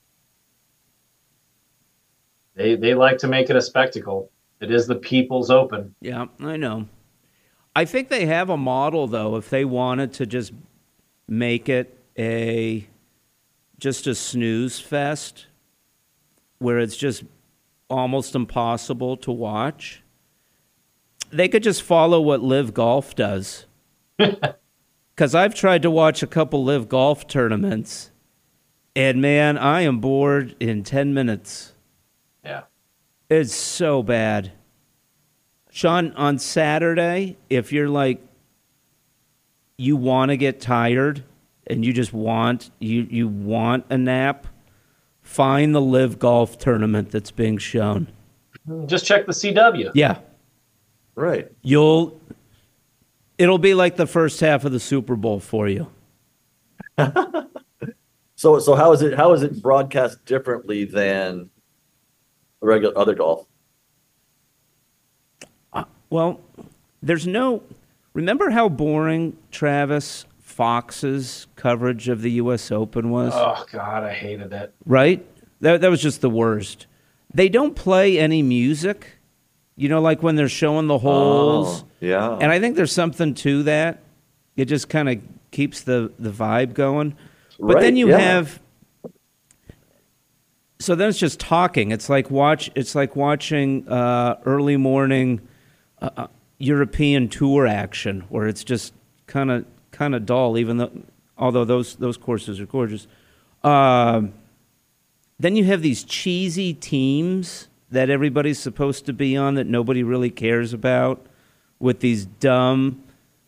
they they like to make it a spectacle. It is the People's Open. Yeah, I know. I think they have a model, though, if they wanted to just make it a just a snooze fest where it's just almost impossible to watch. They could just follow what Live Golf does. Because I've tried to watch a couple Live Golf tournaments, and man, I am bored in ten minutes. Yeah. It's so bad. Sean, on Saturday, if you're like, you want to get tired and you just want you you want a nap, find the Live Golf tournament that's being shown. Just check the C W. Yeah, Right. you'll. It'll be like the first half of the Super Bowl for you. So so how is it how is it broadcast differently than regular other golf? Well, there's no. Remember how boring Travis Fox's coverage of the U S Open was? Oh God, I hated it. Right? That that was just the worst. They don't play any music. You know, like when they're showing the holes. Oh, yeah. And I think there's something to that. It just kind of keeps the, the vibe going. But Right, then you yeah. have. So then it's just talking. It's like watch. It's like watching uh, early morning uh, European tour action, where it's just kind of kind of dull. Even though, although those those courses are gorgeous. Um, then you have these cheesy teams that everybody's supposed to be on that nobody really cares about, with these dumb.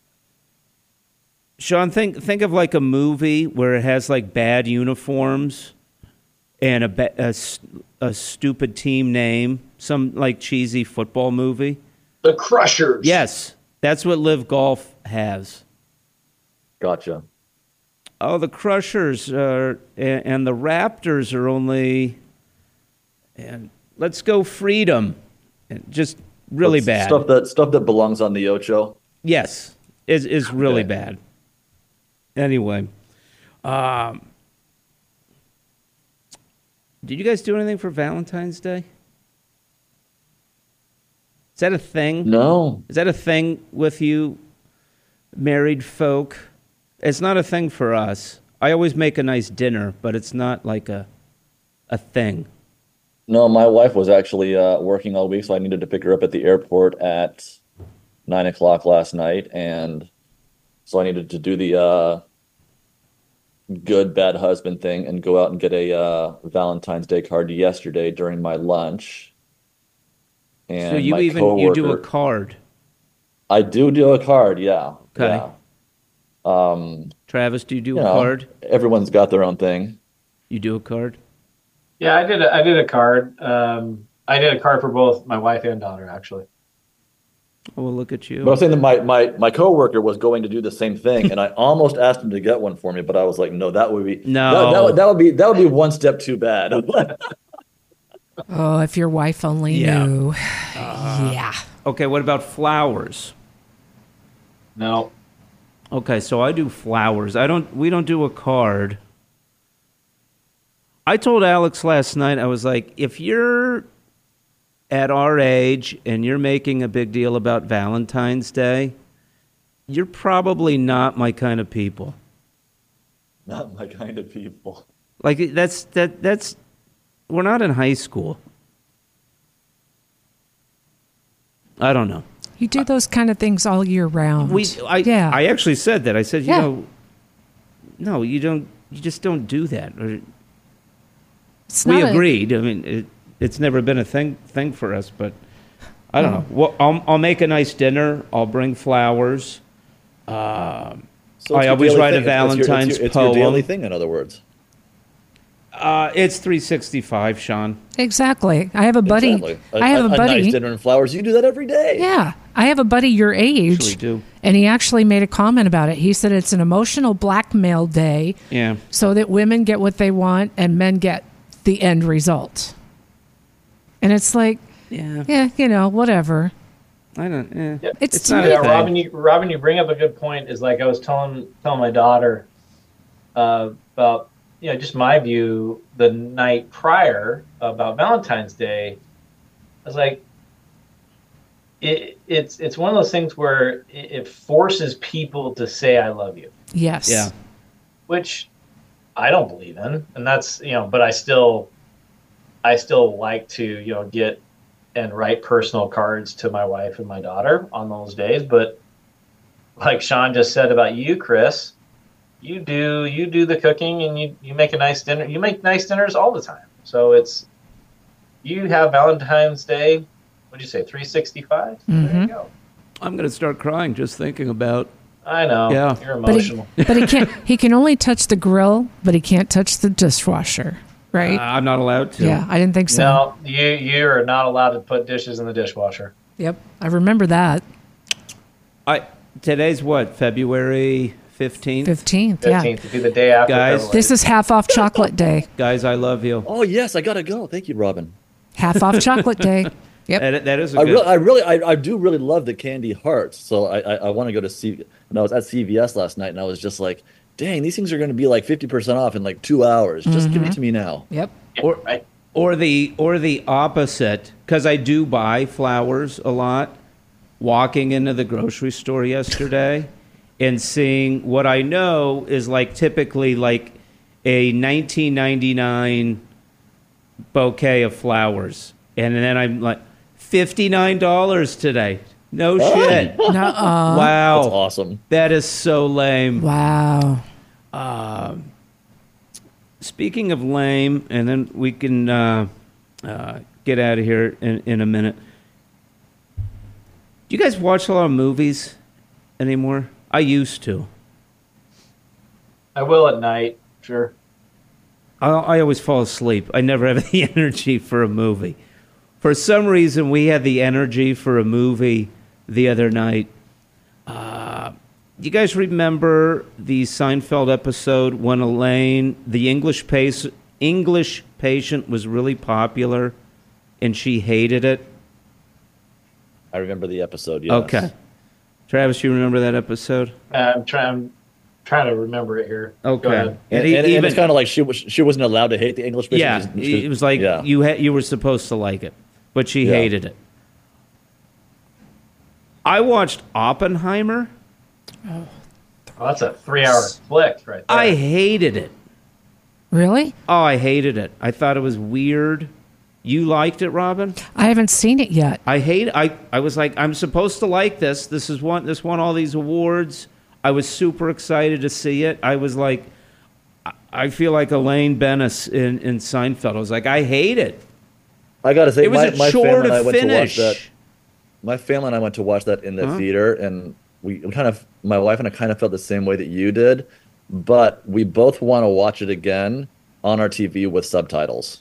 Sean, think think of like a movie where it has like bad uniforms and a, ba- a, s- a stupid team name, some like cheesy football movie. The Crushers. Yes, that's what Live Golf has. Gotcha. Oh, the Crushers are, and, and the Raptors are only, and let's go Freedom, and just really That's bad. Stuff that stuff that belongs on the Ocho. Yes, is is really Okay. bad. Anyway, um, did you guys do anything for Valentine's Day? Is that a thing? No. Is that a thing with you, married folk? It's not a thing for us. I always make a nice dinner, but it's not like a a thing. No, my wife was actually uh, working all week, so I needed to pick her up at the airport at nine o'clock last night, and so I needed to do the uh, good bad husband thing and go out and get a uh, Valentine's Day card yesterday during my lunch. And so you my even you do a coworker- card, I do do a card, yeah. Okay. Yeah. Um, Travis? Do you do you a know, card? everyone's got their own thing. You do a card. Yeah, I did. A, I did a card. Um, I did a card for both my wife and daughter, actually. Oh, well, look at you. But I was saying that my, my, my coworker was going to do the same thing, and I almost asked him to get one for me, but I was like, no, that would be No. that, that, would, that would be that would be one step too bad. Oh, if your wife only Yeah. knew. yeah. Okay, what about flowers? No. Okay, so I do flowers. I don't. We don't do a card. I told Alex last night. I was like, if you're at our age and you're making a big deal about Valentine's Day, you're probably not my kind of people. Not my kind of people. Like that's that that's we're not in high school. I don't know. You do those kind of things all year round. We I yeah. I actually said that. I said, you Yeah. know, no, you don't you just don't do that. Or, It's we not a- agreed. I mean, it, it's never been a thing thing for us, but I don't know. Well, I'll, I'll make a nice dinner. I'll bring flowers. Um, So I it's your always daily write a thing. It's- it's your- Valentine's it's your, it's your poem. daily thing, in other words. uh, it's three sixty-five, Sean. Exactly. I have a buddy. Exactly. A, I have a, a buddy. nice dinner and flowers. You do that every day. Yeah. I have a buddy your age. Actually do. And he actually made a comment about it. He said it's an emotional blackmail day Yeah. so that women get what they want and men get the end result. And it's like, Yeah. yeah, you know, whatever. I don't. Eh. Yeah. It's, It's not a Yeah, thing. Robin, you Robin, you bring up a good point. Is like I was telling telling my daughter uh, about you know just my view the night prior about Valentine's Day. I was like, it, it's it's one of those things where it, it forces people to say I love you, yes. Yeah. which I don't believe in, and that's you know, but I still I still like to you know get and write personal cards to my wife and my daughter on those days. But like Sean just said about you, Chris, you do you do the cooking and you, you make a nice dinner. You make nice dinners all the time. So it's you have Valentine's Day. What'd you say? three sixty-five. There you Mhm. go. I'm going to start crying just thinking about I know. Yeah. You're But he, emotional. but he can't. He can only touch the grill, but he can't touch the dishwasher, right? Uh, I'm not allowed to. yeah, I didn't think so. No, you you are not allowed to put dishes in the dishwasher. Yep, I remember that. I today's what, February fifteenth? Fifteenth. Yeah. Fifteenth to be the day after. Guys, February. This is half off chocolate day. Guys, I love you. Oh yes, I gotta go. Thank you, Robin. Half off chocolate day. Yep. That, that is a I good. really, I really, I, I do really love the candy hearts. So I, I, I want to go to C. And I was at C V S last night, and I was just like, "Dang, these things are going to be like fifty percent off in like two hours. Just give it to me now." Yep. or, right. or the or the opposite, because I do buy flowers a lot. Walking into the grocery store yesterday and seeing what I know is like typically like a nineteen ninety-nine bouquet of flowers, and then I'm like fifty-nine dollars today. No shit. Nuh-uh. Wow, That's awesome. that is so lame. Wow. Speaking of lame, and then we can uh, uh, get out of here in, in a minute. Do you guys watch a lot of movies anymore? I used to. I will at night. Sure. I, I always fall asleep. I never have the energy for a movie. For some reason, we had the energy for a movie the other night. Uh, you guys remember the Seinfeld episode when Elaine, the English pace, English patient, was really popular, and she hated it? I remember the episode. Yes. Okay. Travis, you remember that episode? Uh, I'm trying. I'm trying to remember it here. Go Okay. ahead. And, And and, e- and even- it's kind of like she was she wasn't allowed to hate the English patient. Yeah, She- she- it was like yeah. you ha- you were supposed to like it, but she Yeah. hated it. I watched Oppenheimer. Oh, that's a three-hour flick, right there. I hated it. Really? Oh, I hated it. I thought it was weird. You liked it, Robin? I haven't seen it yet. I hate. I I was like, I'm supposed to like this. This is one. This won all these awards. I was super excited to see it. I was like, I- I feel like Elaine Bennis in, in Seinfeld. I was like, I hate it. I gotta say, It was my, a my chore family and I to went finish. to watch that. My family and I went to watch that in the Huh? theater, and we kind of, my wife and I kind of felt the same way that you did, but we both want to watch it again on our T V with subtitles,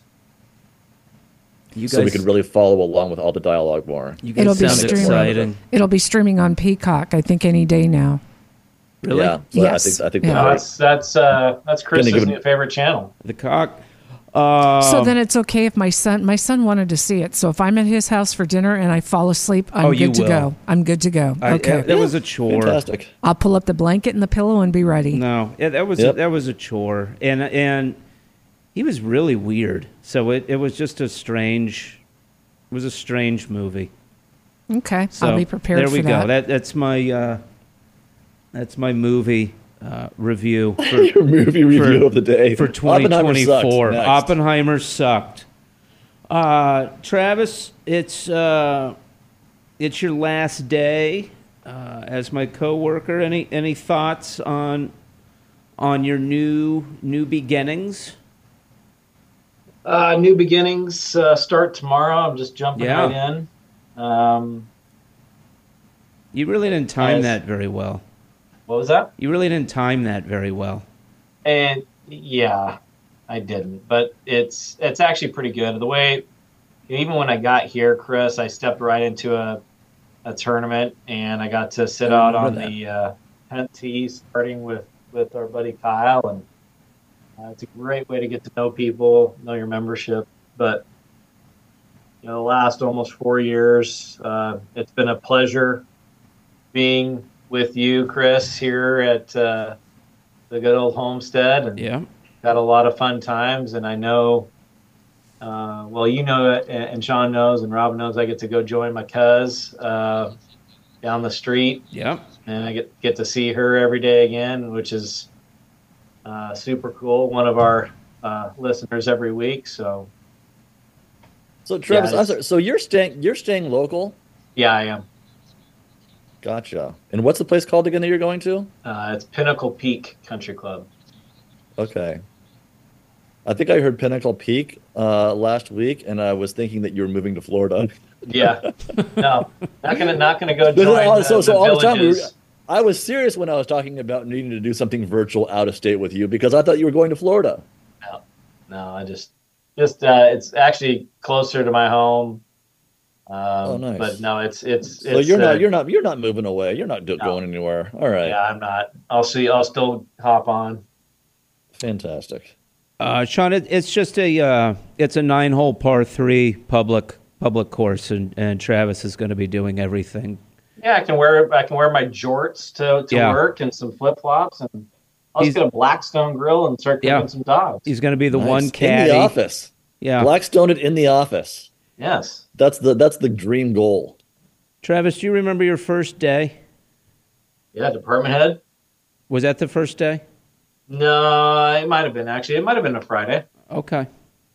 You so we could really follow along with all the dialogue more. You guys It'll be sound streaming. exciting. It'll be streaming on Peacock, I think, any day now. Really? Yeah, so Yes. I think I think Yeah. No, they're- that's that's uh, that's Chris's give him- new favorite channel. The cock. Uh, So then it's okay if my son my son wanted to see it. So if I'm at his house for dinner and I fall asleep, I'm Oh, you good to will. go. I'm good to go. I, Okay. that was a chore. fantastic. I'll pull up the blanket and the pillow and be ready. No, yeah, that was Yep. that was a chore, and and he was really weird. So it, it was just a strange, it was a strange movie. Okay. So I'll be prepared there we for go. that. That that's my uh, that's my movie uh, review for Your movie review of the day for twenty Oppenheimer sucks. twenty-four. Next. Oppenheimer sucked. Uh, Travis, it's uh, it's your last day uh, as my coworker. Any any thoughts on on your new new beginnings? Uh, new beginnings uh, start tomorrow. I'm just jumping Yeah. right in. Um, You really didn't time Yes. that very well. what was that? You really didn't time that very well. And yeah, I didn't, but it's it's actually pretty good. The way, even when I got here, Chris, I stepped right into a a tournament, and I got to sit I out on remember the uh, tenth tee, starting with with our buddy Kyle, and uh, it's a great way to get to know people, know your membership. But you know, the last almost four years, uh, it's been a pleasure being with you, Chris, here at uh, the good old homestead, and Yeah. had a lot of fun times. And I know, uh, well, you know it, and and Sean knows, and Rob knows, I get to go join my cuz uh, down the street, Yeah. and I get get to see her every day again, which is uh, super cool. One of our uh, listeners every week. So So Travis, Yeah, I'm it's- sorry, so you're staying you're staying local? yeah, I am. Gotcha. And what's the place called again that you're going to? Uh, it's Pinnacle Peak Country Club. Okay. I think I heard Pinnacle Peak uh, last week, and I was thinking that you were moving to Florida. Yeah, no, not gonna not gonna go No, no, join the, so- so the all the time we were- villages. I was serious when I was talking about needing to do something virtual out of state with you because I thought you were going to Florida. No, no, I just, just uh, it's actually closer to my home. Um, Oh, nice. But no, it's it's. So it's, you're uh, not you're not you're not moving away. You're not do- No. going anywhere. All right. Yeah, I'm not. I'll see. I'll still hop on. Fantastic. Uh, Sean, it, it's just a uh, it's a nine hole par three public public course, and, and Travis is going to be doing everything. Yeah, I can wear I can wear my jorts to, to Yeah. work and some flip flops, and I'll He's- just get a Blackstone grill and start cooking Yeah. some dogs. He's going to be the Nice. one in caddy. the office. Yeah, Blackstone it in the office. Yes. That's the that's the dream goal. Travis, do you remember your first day? Yeah, department head. Was that the first day? No, it might have been actually. It might have been a Friday. Okay.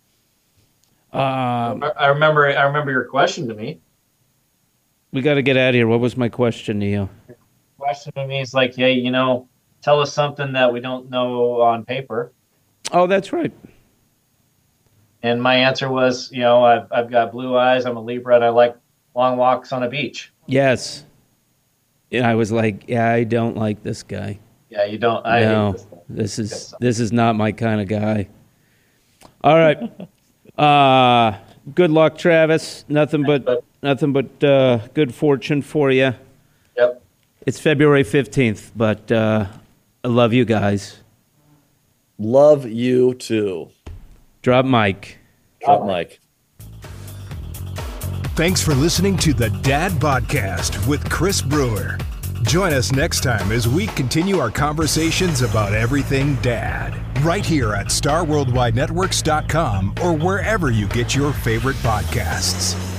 Um, I remember. I remember your question to me. we got to get out of here. What was my question, Neo? Question to me is like, hey, you know, tell us something that we don't know on paper. Oh, that's right. And my answer was, you know, I've I've got blue eyes. I'm a Libra, and I like long walks on a beach. Yes. And I was like, yeah, I don't like this guy. Yeah, you don't. I no, hate this thing. this is Yes. this is not my kind of guy. All right. Uh, good luck, Travis. Nothing but But nothing but uh, good fortune for you. yep. It's February fifteenth, but uh, I love you guys. Love you too. Drop mic. Drop mic. Thanks for listening to the Dad Podcast with Chris Brewer. Join us next time as we continue our conversations about everything dad, right here at star worldwide networks dot com or wherever you get your favorite podcasts.